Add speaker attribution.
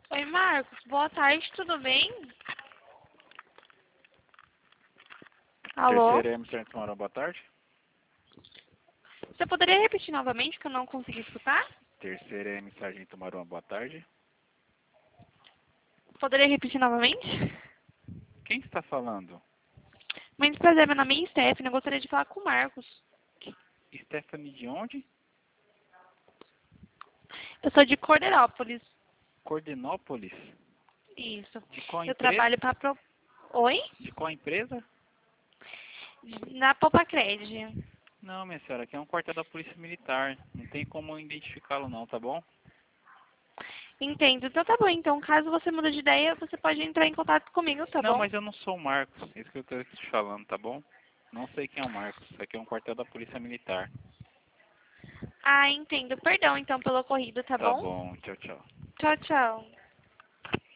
Speaker 1: Oi, Marcos. Boa tarde, tudo bem? Alô?
Speaker 2: Terceira M, Sargento Tumarão, boa tarde.
Speaker 1: Você poderia repetir novamente que eu não consegui escutar?
Speaker 2: Terceira M, Sargento Tumarão, boa tarde.
Speaker 1: Poderia repetir novamente?
Speaker 2: Quem está falando?
Speaker 1: Muito prazer, meu nome é Stephanie. Eu gostaria de falar com o Marcos.
Speaker 2: Stephanie de onde?
Speaker 1: Eu sou de Corderópolis.
Speaker 2: Cordenópolis?
Speaker 1: Isso.
Speaker 2: De qual
Speaker 1: Eu
Speaker 2: empresa?
Speaker 1: trabalho para Oi?
Speaker 2: De qual empresa?
Speaker 1: Na Popacred.
Speaker 2: Não, minha senhora, aqui é um quartel da Polícia Militar. Não tem como identificá-lo não, tá bom?
Speaker 1: Entendo. Então tá bom. Então, caso você mude de ideia, você pode entrar em contato comigo, tá
Speaker 2: Não,
Speaker 1: bom?
Speaker 2: mas eu não sou o Marcos. É isso que eu estou te falando, tá bom? Não sei quem é o Marcos. Aqui é um quartel da Polícia Militar.
Speaker 1: Ah, entendo. Perdão, então, pelo ocorrido, tá
Speaker 2: Tá
Speaker 1: bom?
Speaker 2: bom, tchau, tchau.
Speaker 1: Tchau, tchau.